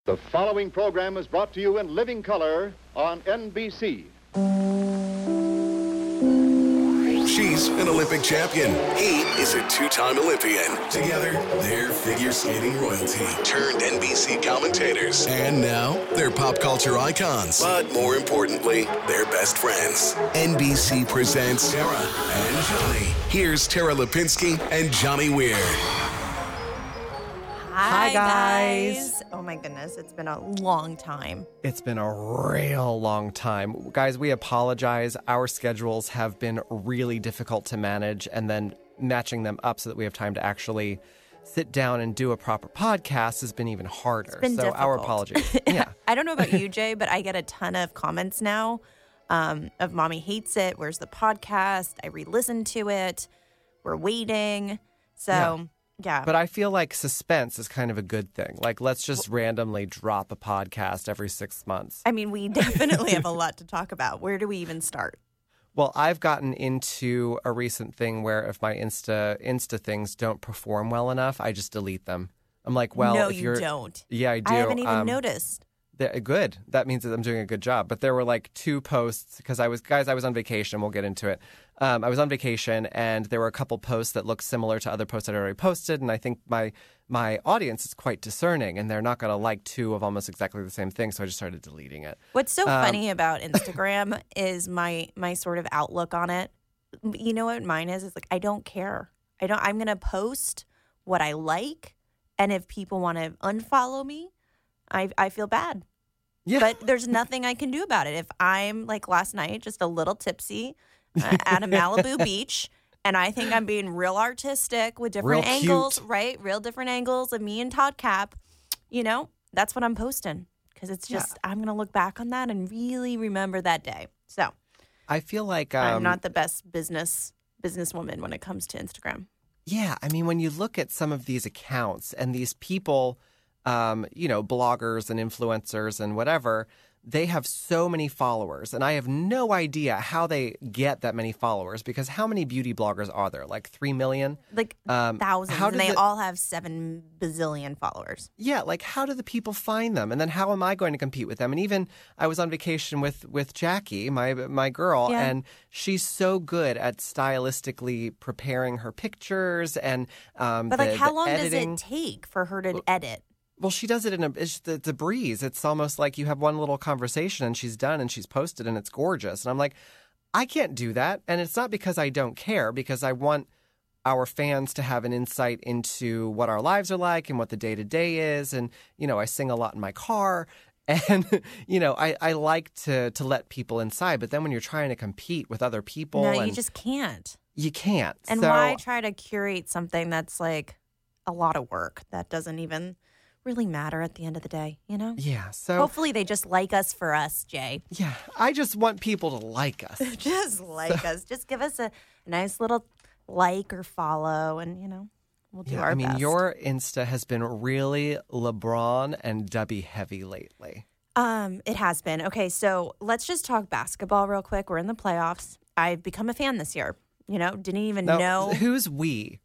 The following program is brought to you in living color on NBC. She's an Olympic champion. He is a two-time Olympian. Together, they're figure skating royalty turned NBC commentators. And now, they're pop culture icons. But more importantly, they're best friends. NBC presents Tara and Johnny. Here's Tara Lipinski and Johnny Weir. Hi, guys. Oh, my goodness. It's been a long time. It's been a real long time. Guys, we apologize. Our schedules have been really difficult to manage, and then matching them up so that we have time to actually sit down and do a proper podcast has been even harder. It's been difficult. Our apologies. Yeah. I don't know about you, Jay, but I get a ton of comments now of Mommy hates it. Where's the podcast? I re-listened to it. We're waiting. So... Yeah. But I feel like suspense is kind of a good thing. Like, let's just randomly drop a podcast every 6 months. I mean, we definitely have a lot to talk about. Where do we even start? Well, I've gotten into a recent thing where if my Insta things don't perform well enough, I just delete them. I'm like, well, no, if you don't. Yeah, I do. I haven't even noticed. Good. That means that I'm doing a good job. But there were like two posts because I was on vacation. We'll get into it. I was on vacation and there were a couple posts that looked similar to other posts that I already posted. And I think my audience is quite discerning and they're not going to like two of almost exactly the same thing. So I just started deleting it. What's so funny about Instagram is my sort of outlook on it. You know what mine is? It's like, I don't care. I'm going to post what I like. And if people want to unfollow me, I feel bad. Yeah. But there's nothing I can do about it. If I'm like last night, just a little tipsy at a Malibu beach, and I think I'm being real artistic with different real angles, cute. right? Real different angles of me and Todd Cap, that's what I'm posting. Because it's just, I'm going to look back on that and really remember that day. So I feel like I'm not the best businesswoman when it comes to Instagram. Yeah. I mean, when you look at some of these accounts and these people, bloggers and influencers and whatever, they have so many followers. And I have no idea how they get that many followers because how many beauty bloggers are there? Like 3 million? Like thousands. And they all have 7 bazillion followers. Yeah. Like how do the people find them? And then how am I going to compete with them? And even I was on vacation with Jackie, my girl, and she's so good at stylistically preparing her pictures and but how long editing. does it take for her to edit? Well, she does it it's a breeze. It's almost like you have one little conversation and she's done and she's posted and it's gorgeous. And I'm like, I can't do that. And it's not because I don't care, because I want our fans to have an insight into what our lives are like and what the day-to-day is. And, I sing a lot in my car. And, I like to let people inside. But then when you're trying to compete with other people. No, you just can't. You can't. And why try to curate something that's like a lot of work that doesn't even really matter at the end of the day, Yeah, so hopefully they just like us for us, Jay. Yeah, I just want people to like us. Just like us. Just give us a nice little like or follow and, we'll do our best. Your Insta has been really LeBron and Dubby heavy lately. It has been. Okay, so let's just talk basketball real quick. We're in the playoffs. I've become a fan this year. Didn't even know. Who's we?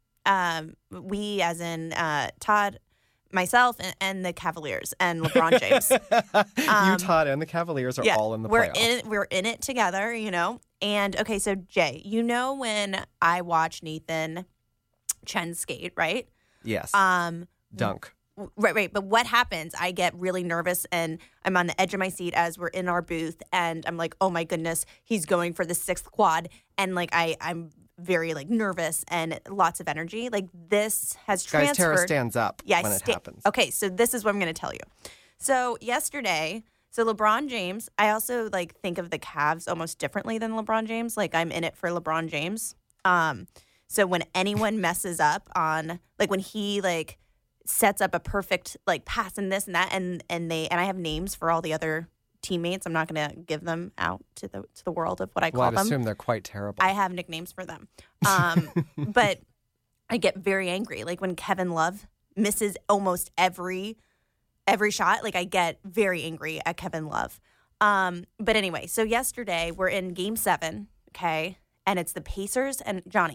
We as in Todd, myself, and the Cavaliers and LeBron James. You, Todd, and the Cavaliers are all in the playoffs. We're in it together, And, okay, so, Jay, when I watch Nathan Chen skate, right? Yes. Dunk. Right. But what happens? I get really nervous, and I'm on the edge of my seat as we're in our booth, and I'm like, oh, my goodness, he's going for the 6th quad. And, like, I'm very nervous and lots of energy. Like this has transferred. Guys, Tara stands up when it happens. Okay, so this is what I'm going to tell you. So yesterday, LeBron James, I also think of the Cavs almost differently than LeBron James. Like I'm in it for LeBron James. So when anyone messes up on when he sets up a perfect pass and this and that and I have names for all the other teammates. I'm not going to give them out to the world of what I call them. I'd assume they're quite terrible. I have nicknames for them. But I get very angry. Like when Kevin Love misses almost every shot, I get very angry at Kevin Love. But anyway, so yesterday we're in Game 7, okay? And it's the Pacers and Johnny.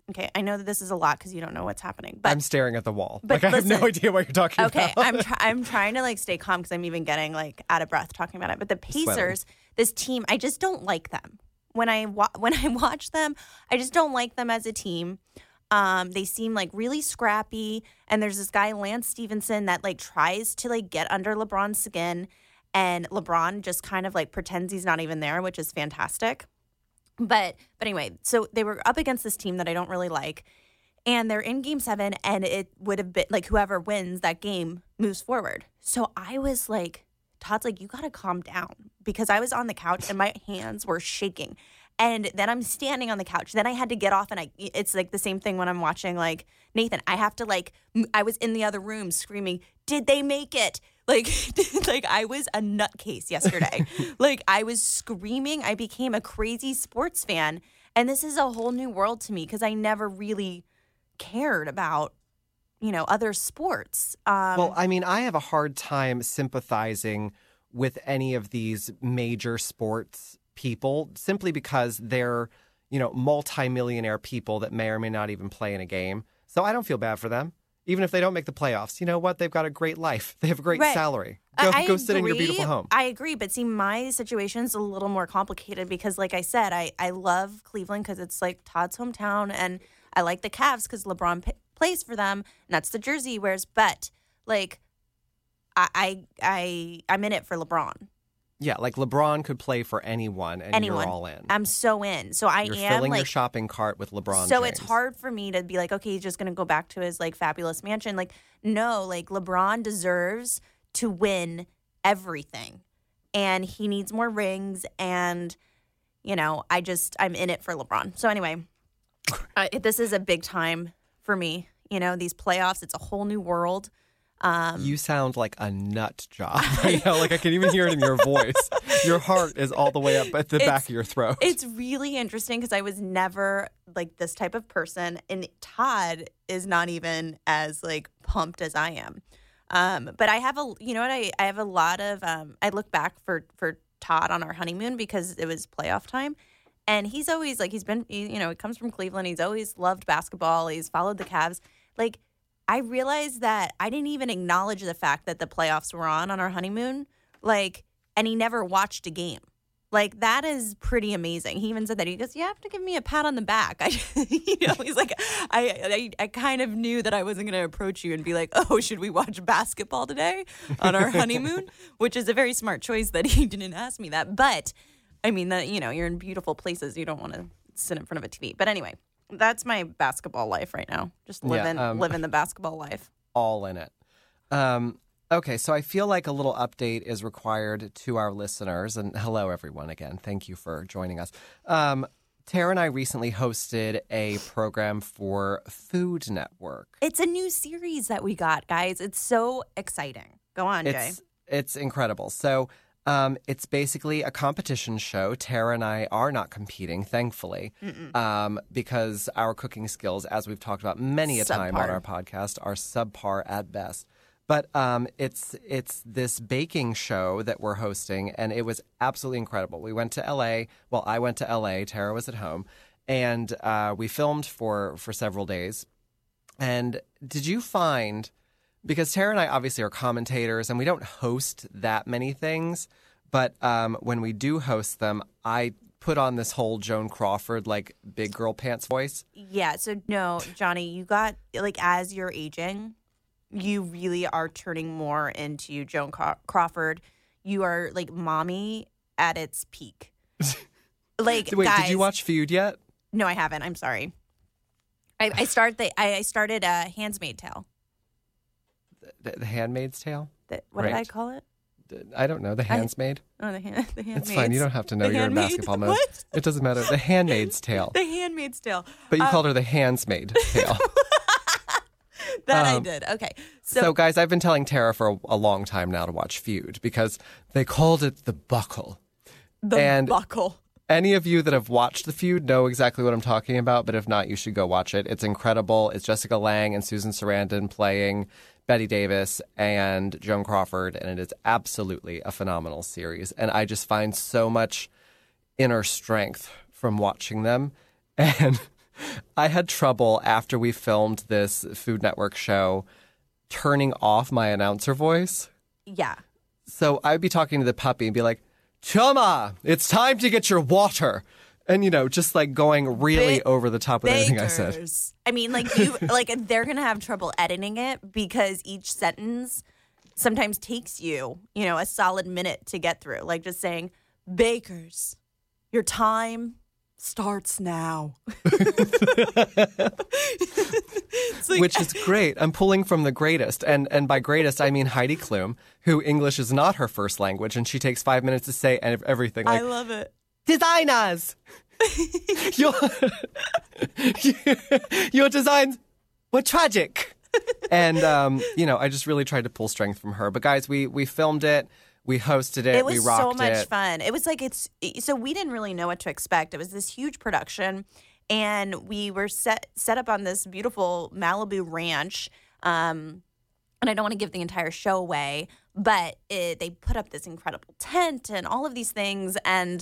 Okay, I know that this is a lot because you don't know what's happening. But I'm staring at the wall. but I have no listen, idea what you're talking okay, about. I'm trying to like stay calm because I'm even getting like out of breath talking about it. But the Pacers, this team, I just don't like them. When I watch them, I just don't like them as a team. They seem like really scrappy, and there's this guy Lance Stevenson that like tries to like get under LeBron's skin, and LeBron just kind of like pretends he's not even there, which is fantastic. But anyway, so they were up against this team that I don't really like, and they're in Game 7, and it would have been like whoever wins that game moves forward. So I was like, Todd's like, you got to calm down, because I was on the couch and my hands were shaking. And then I'm standing on the couch. Then I had to get off, and it's like the same thing when I'm watching like Nathan. I have to like, I was in the other room screaming, did they make it? Like, like I was a nutcase yesterday. Like I was screaming. I became a crazy sports fan. And this is a whole new world to me because I never really cared about, other sports. Well, I mean, I have a hard time sympathizing with any of these major sports people simply because they're, multimillionaire people that may or may not even play in a game. So I don't feel bad for them. Even if they don't make the playoffs, you know what? They've got a great life. They have a great salary. Go sit in your beautiful home. I agree. But see, my situation's a little more complicated because, like I said, I love Cleveland because it's like Todd's hometown. And I like the Cavs because LeBron plays for them. And that's the jersey he wears. But, like, I'm in it for LeBron. Yeah, like LeBron could play for anyone, and you're all in. I'm so in. So you're filling your shopping cart with LeBron So James. it's hard for me to be like, okay, he's just going to go back to his like fabulous mansion. Like, no, like LeBron deserves to win everything, and he needs more rings. And I'm in it for LeBron. So anyway, this is a big time for me. These playoffs, it's a whole new world. You sound like a nut job right now. Like I can even hear it in your voice. Your heart is all the way up at the back of your throat. It's really interesting because I was never like this type of person, and Todd is not even as like pumped as I am. But I have I have a lot of I look back for Todd on our honeymoon because it was playoff time. And he's always like, he comes from Cleveland. He's always loved basketball. He's followed the Cavs. Like, I realized that I didn't even acknowledge the fact that the playoffs were on our honeymoon. Like, and he never watched a game. Like, that is pretty amazing. He even said that. He goes, you have to give me a pat on the back. He's like, I kind of knew that I wasn't going to approach you and be like, oh, should we watch basketball today on our honeymoon? Which is a very smart choice that he didn't ask me that. But, I mean, you're in beautiful places. You don't want to sit in front of a TV. But anyway. That's my basketball life right now. Just living the basketball life. All in it. Okay, so I feel like a little update is required to our listeners. And hello, everyone, again. Thank you for joining us. Tara and I recently hosted a program for Food Network. It's a new series that we got, guys. It's so exciting. Go on, Jay. It's incredible. So it's basically a competition show. Tara and I are not competing, thankfully, because our cooking skills, as we've talked about many a time on our podcast, are subpar at best. But it's this baking show that we're hosting, and it was absolutely incredible. We went to L.A. Well, I went to L.A. Tara was at home, and we filmed for several days. And did you find... Because Tara and I obviously are commentators, and we don't host that many things. But when we do host them, I put on this whole Joan Crawford, like, big girl pants voice. Yeah, so no, Johnny, you got, like, as you're aging, you really are turning more into Joan Crawford. You are, like, mommy at its peak. Like, wait, guys, did you watch Feud yet? No, I haven't. I'm sorry. I started Handmaid's Tale. The Handmaid's Tale? What did I call it? I don't know. The Handmaid? The Handmaid's. It's fine. You don't have to know. You're in basketball mode. What? It doesn't matter. The Handmaid's Tale. The Handmaid's Tale. But you called her the Handsmaid Tale. That I did. Okay. So, guys, I've been telling Tara for a long time now to watch Feud because they called it the Buckle. Buckle. Any of you that have watched The Feud know exactly what I'm talking about, but if not, you should go watch it. It's incredible. It's Jessica Lange and Susan Sarandon playing Bette Davis and Joan Crawford, and it is absolutely a phenomenal series. And I just find so much inner strength from watching them. And I had trouble after we filmed this Food Network show turning off my announcer voice. Yeah. So I'd be talking to the puppy and be like, Choma, it's time to get your water. And, just like going really over the top with everything I said. I mean, they're going to have trouble editing it because each sentence sometimes takes you, a solid minute to get through. Like just saying, bakers, your time starts now. Which is great. I'm pulling from the greatest. And by greatest, I mean Heidi Klum, who English is not her first language. And she takes 5 minutes to say everything. Like, I love it. Designers! your designs were tragic. And, I just really tried to pull strength from her. But guys, we filmed it. We hosted it. We rocked it. It was so much fun. It was like so we didn't really know what to expect. It was this huge production, and we were set up on this beautiful Malibu ranch. And I don't want to give the entire show away, but they put up this incredible tent and all of these things, and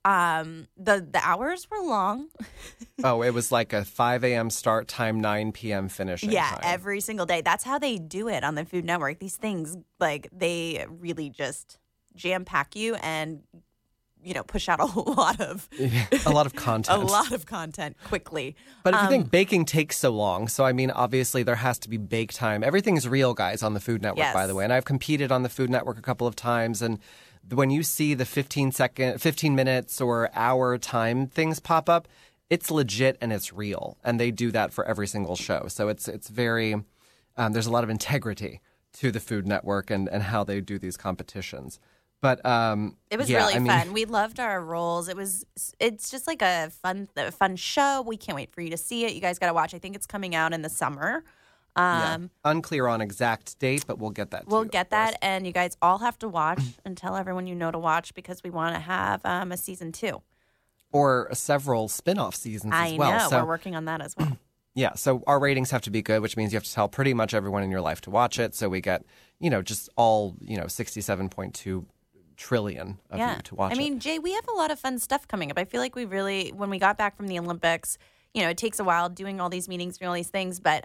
the hours were long. Oh, it was like a 5 a.m. start time, 9 p.m. finishing time. Every single day. That's how they do it on the Food Network. These things, they really just jam-pack you and, push out a lot of content. A lot of content quickly. But if you think baking takes so long, so I mean, obviously there has to be bake time. Everything's real, guys, on the Food Network, yes. By the way. And I've competed on the Food Network a couple of times, and when you see the 15 minutes or hour time things pop up, it's legit and it's real. And they do that for every single show. So it's very, there's a lot of integrity to the Food Network and how they do these competitions. But it was really fun. We loved our roles. It's just like a fun show. We can't wait for you to see it. You guys got to watch. I think it's coming out in the summer. Unclear on exact date, but we'll get that. We'll get that, and you guys all have to watch and tell everyone you know to watch because we want to have a season 2 or several spin-off seasons as well. I know. So, we're working on that as well. Yeah, so our ratings have to be good, which means you have to tell pretty much everyone in your life to watch it. So we get, just all 67.2 trillion of you to watch it. I mean, Jay, we have a lot of fun stuff coming up. I feel like we really, when we got back from the Olympics, it takes a while doing all these meetings, doing all these things, but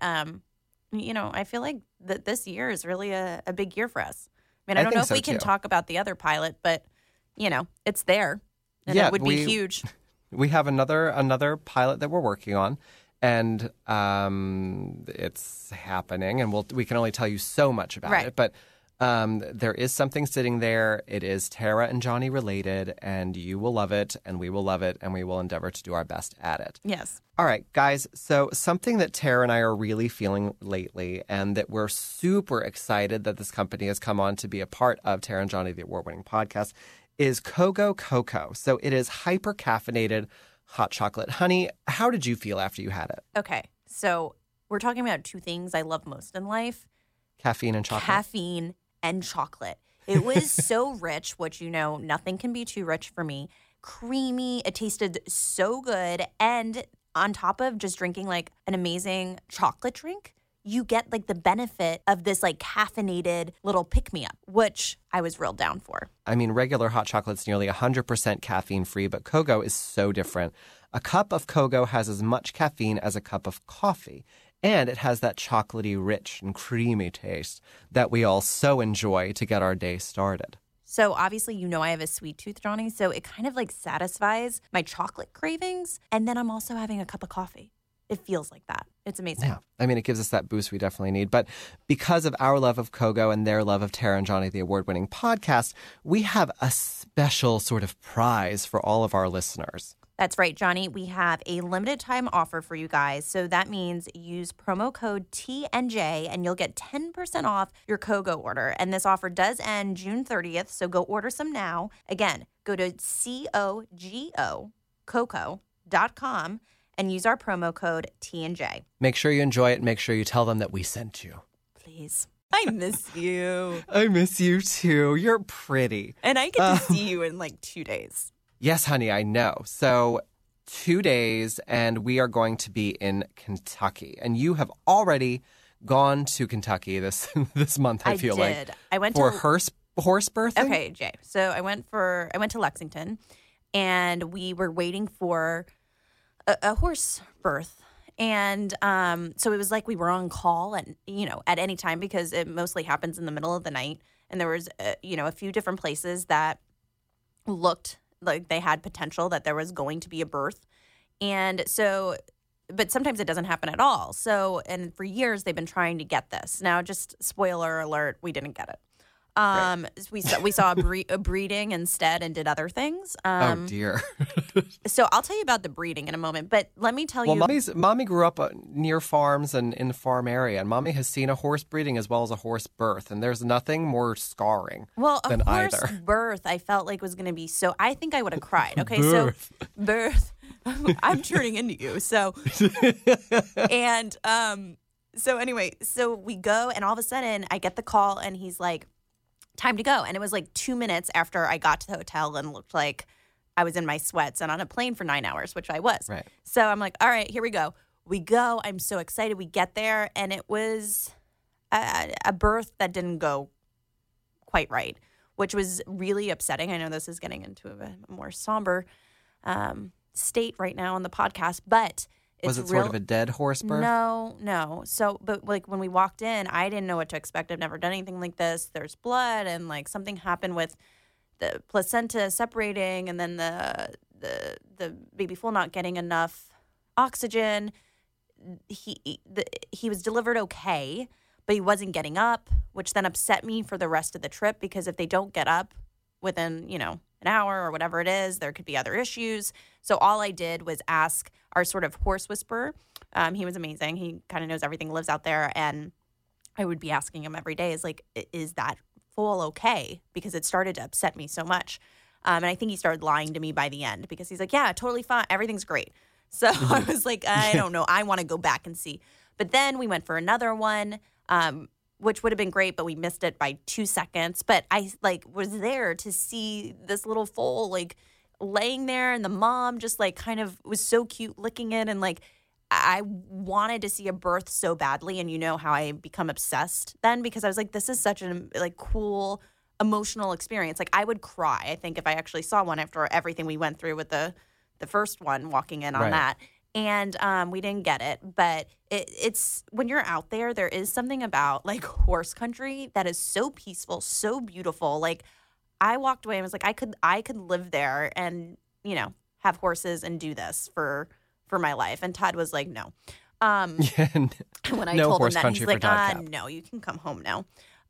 I feel like that this year is really a big year for us. I mean, I don't know if we can talk about the other pilot, but, it's there. And it would be huge. We have another pilot that we're working on, and it's happening, and we can only tell you so much about it. But there is something sitting there. It is Tara and Johnny related, and you will love it, and we will love it, and we will endeavor to do our best at it. Yes. All right, guys. So something that Tara and I are really feeling lately, and that we're super excited that this company has come on to be a part of Tara and Johnny, the award-winning podcast, is Kogo Cocoa. So it is hyper-caffeinated hot chocolate. Honey, how did you feel after you had it? Okay, so we're talking about two things I love most in life. Caffeine and chocolate. Caffeine and chocolate. It was so rich, which nothing can be too rich for me. Creamy. It tasted so good. And on top of just drinking like an amazing chocolate drink, you get like the benefit of this like caffeinated little pick-me-up, which I was real down for. I mean, regular hot chocolate's nearly 100% caffeine-free, but Kogo is so different. A cup of Kogo has as much caffeine as a cup of coffee, and it has that chocolatey, rich, and creamy taste that we all so enjoy to get our day started. So obviously, I have a sweet tooth, Johnny, so it kind of like satisfies my chocolate cravings, and then I'm also having a cup of coffee. It feels like that. It's amazing. Yeah. I mean, it gives us that boost we definitely need. But because of our love of Kogo and their love of Tara and Johnny, the award-winning podcast, we have a special sort of prize for all of our listeners. That's right, Johnny. We have a limited time offer for you guys. So that means use promo code TNJ and you'll get 10% off your Kogo order. And this offer does end June 30th. So go order some now. Again, go to Coco.com and use our promo code TNJ. Make sure you enjoy it. Make sure you tell them that we sent you. Please. I miss you. I miss you too. You're pretty. And I get to see you in like 2 days. Yes, honey, I know. So 2 days, and we are going to be in Kentucky. And you have already gone to Kentucky this month, I feel like. I went for to horse birthing? Okay, Jay. So I went to Lexington, and we were waiting for a horse birth. And so it was like we were on call at any time because it mostly happens in the middle of the night. And there was, a few different places that looked like they had potential that there was going to be a birth. And so, but sometimes it doesn't happen at all. So, and for years they've been trying to get this. Now, just spoiler alert, we didn't get it. Right. We saw a breeding instead and did other things. Oh, dear. So I'll tell you about the breeding in a moment, but let me tell you. Well, mommy grew up near farms and in the farm area, and mommy has seen a horse breeding as well as a horse birth, and there's nothing more scarring than a horse either. Birth I felt like was going to be so. I think I would have cried. Okay, birth. I'm turning into you. So and so anyway, so we go, and all of a sudden I get the call, and he's like, "Time to go." And it was like 2 minutes after I got to the hotel and looked like I was in my sweats and on a plane for 9 hours, which I was. Right. So I'm like, all right, here we go. We go. I'm so excited. We get there, and it was a birth that didn't go quite right, which was really upsetting. I know this is getting into a more somber state right now on the podcast, but was it sort of a dead horse birth? No. So, but like when we walked in, I didn't know what to expect. I've never done anything like this. There's blood, and like something happened with the placenta separating, and then the baby foal not getting enough oxygen. He was delivered okay, but he wasn't getting up, which then upset me for the rest of the trip, because if they don't get up within, an hour or whatever it is, there could be other issues. So all I did was ask our sort of horse whisperer. He was amazing. He kind of knows everything, lives out there. And I would be asking him every day, is that foal okay? Because it started to upset me so much. And I think he started lying to me by the end, because he's like, yeah, totally fine. Everything's great. So I was like, I don't know. I want to go back and see. But then we went for another one, which would have been great, but we missed it by 2 seconds. But I was there to see this little foal laying there, and the mom just kind of was so cute licking it, and I wanted to see a birth so badly. And you know how I become obsessed then, because I was like, this is such an cool emotional experience. I would cry, I think, if I actually saw one after everything we went through with the first one, walking in on Right. that. And we didn't get it, but it's when you're out there is something about horse country that is so peaceful, so beautiful. I walked away and was like, I could live there and have horses and do this for my life. And Todd was like, no. When I No told him horse that, country he's for like, Todd Cap. no, you can come home now.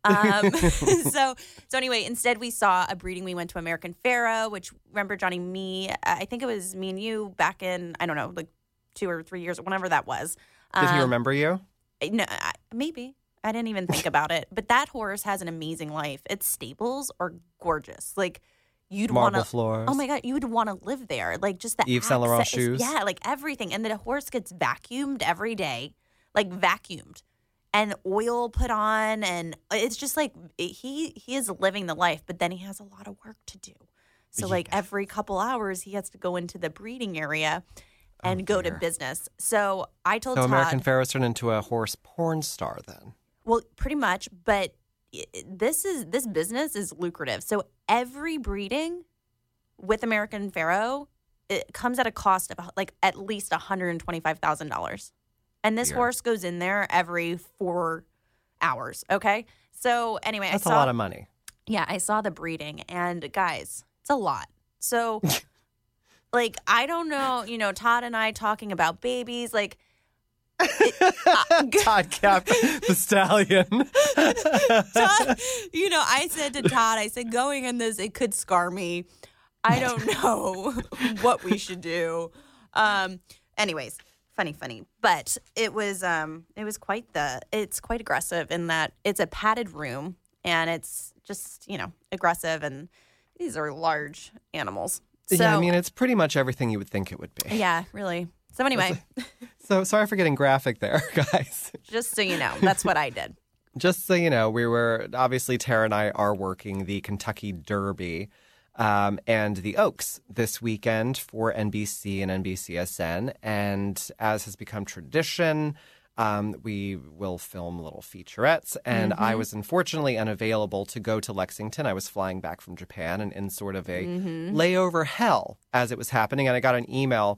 So anyway, instead we saw a breeding. We went to American Pharoah, which, remember, Johnny, I think it was me and you back in, I don't know, 2 or 3 years, whenever that was. Did he remember you? No, maybe. I didn't even think about it. But that horse has an amazing life. Its stables are gorgeous. You'd want Marble to. floors. Oh my God, you would want to live there. Just the Yves Saint Laurent access- shoes. Yeah, everything. And the horse gets vacuumed every day, vacuumed, and oil put on, and it's just he is living the life. But then he has a lot of work to do. So every couple hours, he has to go into the breeding area and go to business. So I told Todd. American Pharoah's turned into a horse porn star then. Well, pretty much, but this business is lucrative. So every breeding with American Pharoah, it comes at a cost of at least $125,000. And this horse goes in there every 4 hours, okay? So anyway, That's a lot of money. Yeah, I saw the breeding, and guys, it's a lot. So I don't know, Todd and I talking about babies, Todd Cap, the stallion. Todd, I said to Todd, I said, going in this, it could scar me. I don't know what we should do. Anyways, funny. But it was quite it's quite aggressive in that it's a padded room, and it's just, aggressive, and these are large animals. So, Yeah, it's pretty much everything you would think it would be. Yeah, really. So anyway. So sorry for getting graphic there, guys. Just so you know, that's what I did. Just so you know, we were, obviously, Tara and I are working the Kentucky Derby and the Oaks this weekend for NBC and NBCSN. And as has become tradition, we will film little featurettes. And I was unfortunately unavailable to go to Lexington. I was flying back from Japan and in sort of a layover hell as it was happening. And I got an email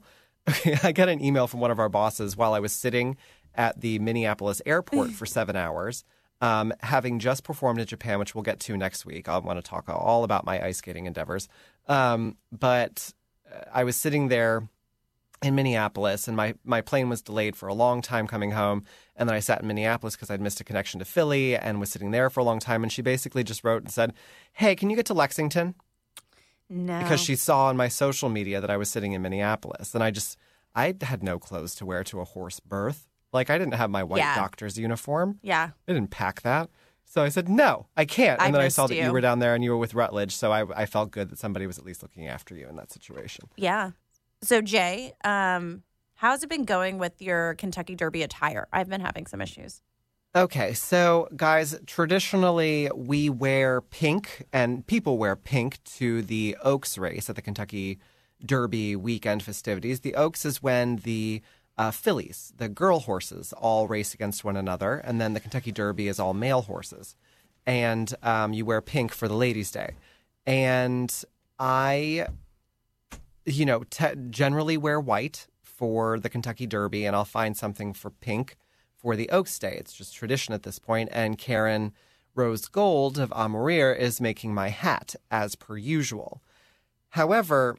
I got an email from one of our bosses while I was sitting at the Minneapolis airport for 7 hours, having just performed in Japan, which we'll get to next week. I want to talk all about my ice skating endeavors. But I was sitting there in Minneapolis, and my plane was delayed for a long time coming home. And then I sat in Minneapolis because I'd missed a connection to Philly and was sitting there for a long time. And she basically just wrote and said, "Hey, can you get to Lexington?" No. Because she saw on my social media that I was sitting in Minneapolis. And I had no clothes to wear to a horse berth. Like, I didn't have my white doctor's uniform. Yeah. I didn't pack that. So I said, no, I can't. And then I saw that you you were down there and you were with Rutledge. So I felt good that somebody was at least looking after you in that situation. Yeah. So, Jay, how's it been going with your Kentucky Derby attire? I've been having some issues. Okay, so guys, traditionally we wear pink, and people wear pink to the Oaks race at the Kentucky Derby weekend festivities. The Oaks is when the fillies, the girl horses, all race against one another, and then the Kentucky Derby is all male horses. And you wear pink for the ladies' day. And I, generally wear white for the Kentucky Derby, and I'll find something for pink for the Oaks Day. It's just tradition at this point. And Karen Rose Gold of Amorir is making my hat as per usual. However,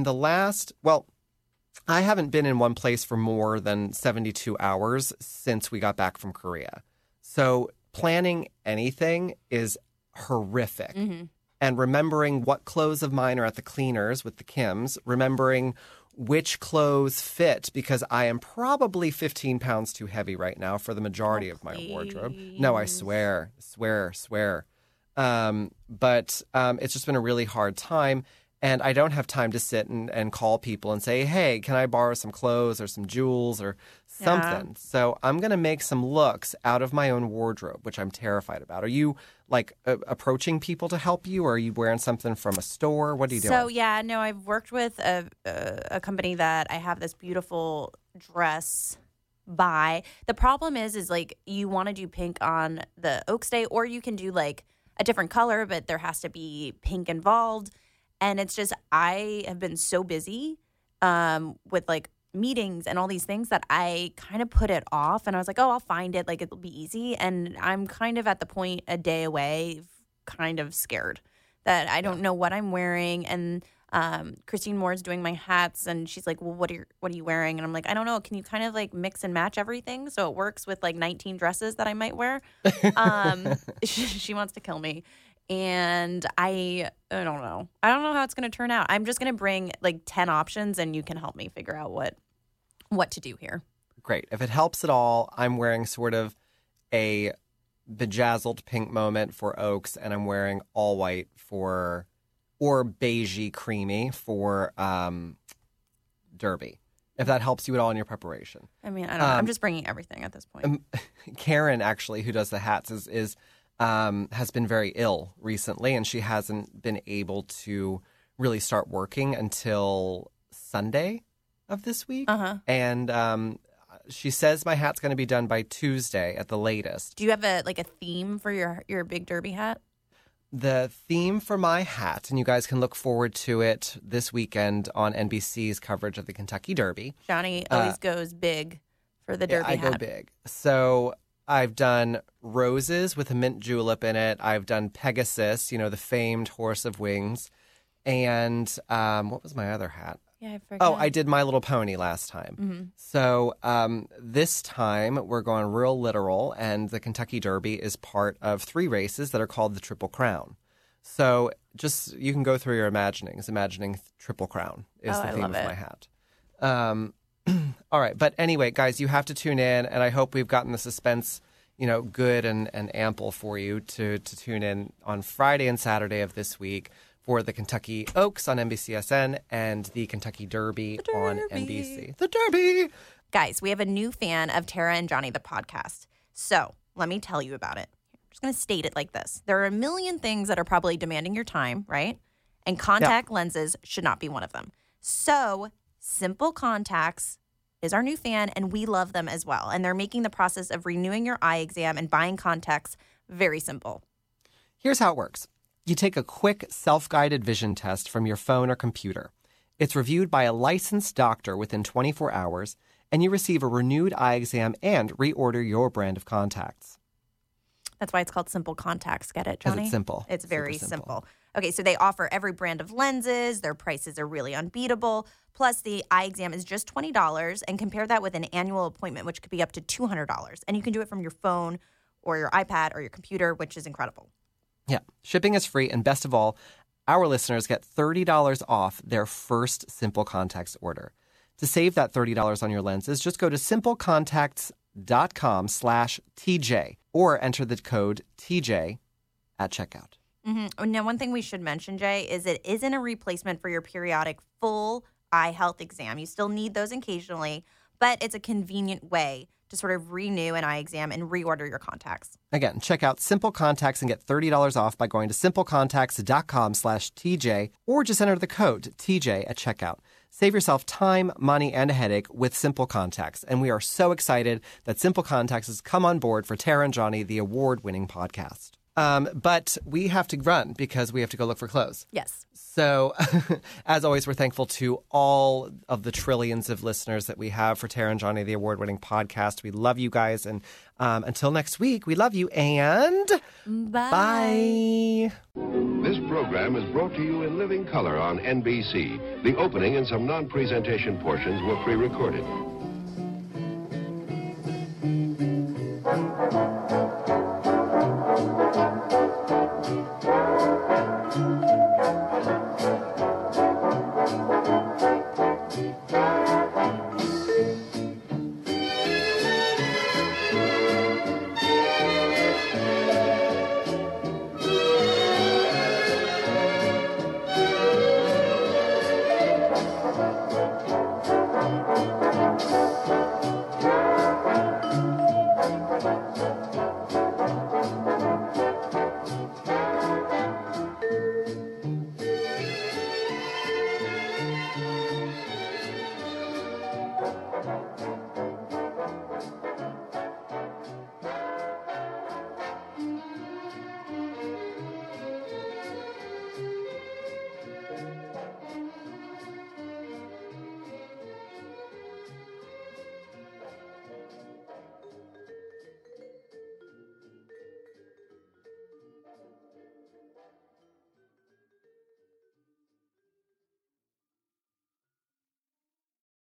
I haven't been in one place for more than 72 hours since we got back from Korea. So planning anything is horrific. Mm-hmm. And remembering what clothes of mine are at the cleaners with the Kims, remembering which clothes fit, because I am probably 15 pounds too heavy right now for the majority of my wardrobe. No, I swear. But it's just been a really hard time. And I don't have time to sit and call people and say, hey, can I borrow some clothes or some jewels or something? Yeah. So I'm going to make some looks out of my own wardrobe, which I'm terrified about. Are you approaching people to help you, or are you wearing something from a store? What are you doing? So, I've worked with a company that I have this beautiful dress by. The problem is like you want to do pink on the Oaks Day, or you can do like a different color, but there has to be pink involved. And it's just, I have been so busy with like meetings and all these things that I kind of put it off. And I was like, oh, I'll find it. Like, it'll be easy. And I'm kind of at the point a day away, kind of scared that I don't know what I'm wearing. And Christine Moore's doing my hats, and she's like, well, what are you wearing? And I'm like, I don't know. Can you kind of like mix and match everything so it works with like 19 dresses that I might wear? She wants to kill me. And I don't know. I don't know how it's going to turn out. I'm just going to bring like 10 options, and you can help me figure out what to do here. Great. If it helps at all, I'm wearing sort of a bejazzled pink moment for Oaks, and I'm wearing all white or beigey creamy for Derby. If that helps you at all in your preparation. I mean, I don't know. I'm just bringing everything at this point. Karen, actually, who does the hats, has been very ill recently, and she hasn't been able to really start working until Sunday of this week. Uh-huh. And she says my hat's going to be done by Tuesday at the latest. Do you have a theme for your big Derby hat? The theme for my hat, and you guys can look forward to it this weekend on NBC's coverage of the Kentucky Derby. Johnny always goes big for the Derby hat. I go big. So I've done roses with a mint julep in it. I've done Pegasus, the famed horse of wings. And what was my other hat? Yeah, I forgot. Oh, I did My Little Pony last time. Mm-hmm. So this time we're going real literal, and the Kentucky Derby is part of 3 races that are called the Triple Crown. So just, you can go through your imagining Triple Crown is the theme of my hat. All right. But anyway, guys, you have to tune in, and I hope we've gotten the suspense, good and ample for you to tune in on Friday and Saturday of this week for the Kentucky Oaks on NBCSN and the Kentucky Derby on NBC. The Derby! Guys, we have a new fan of Tara and Johnny, the podcast. So let me tell you about it. I'm just going to state it like this. There are a million things that are probably demanding your time, right? And contact lenses should not be one of them. So Simple Contacts is our new fan, and we love them as well. And they're making the process of renewing your eye exam and buying contacts very simple. Here's how it works. You take a quick self-guided vision test from your phone or computer. It's reviewed by a licensed doctor within 24 hours, and you receive a renewed eye exam and reorder your brand of contacts. That's why it's called Simple Contacts. Get it, 'Cause Johnny? it's simple. It's very Super simple. Okay, so they offer every brand of lenses. Their prices are really unbeatable. Plus, the eye exam is just $20, and compare that with an annual appointment, which could be up to $200. And you can do it from your phone or your iPad or your computer, which is incredible. Yeah, shipping is free, and best of all, our listeners get $30 off their first Simple Contacts order. To save that $30 on your lenses, just go to simplecontacts.com/TJ or enter the code TJ at checkout. Mm-hmm. Now, one thing we should mention, Jay, is it isn't a replacement for your periodic full eye health exam. You still need those occasionally, but it's a convenient way to sort of renew an eye exam and reorder your contacts. Again, check out Simple Contacts and get $30 off by going to simplecontacts.com/TJ or just enter the code TJ at checkout. Save yourself time, money, and a headache with Simple Contacts. And we are so excited that Simple Contacts has come on board for Tara and Johnny, the award-winning podcast. But we have to run because we have to go look for clothes. Yes. So, as always, we're thankful to all of the trillions of listeners that we have for Tara and Johnny, the award-winning podcast. We love you guys. And until next week, we love you and bye. This program is brought to you in living color on NBC. The opening and some non-presentation portions were pre-recorded.